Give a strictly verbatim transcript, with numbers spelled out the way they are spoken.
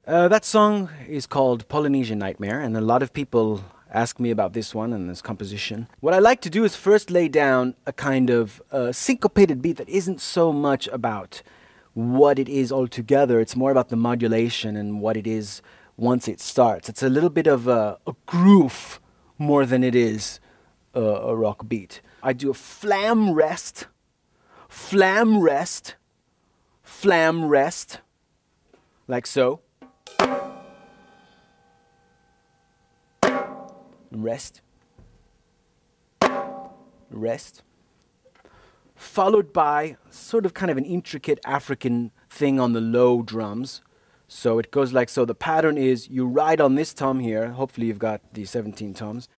Uh, that song is called Polynesian Nightmare, and a lot of people ask me about this one and this composition. What I like to do is first lay down a kind of uh, syncopated beat that isn't so much about what it is altogether, it's more about the modulation and what it is once it starts. It's a little bit of a, a groove more than it is a, a rock beat. I do a flam rest, flam rest, flam rest, like so. Rest, rest, followed by sort of kind of an intricate African thing on the low drums. So it goes like so. The pattern is you ride on this tom here, hopefully you've got the seventeen toms,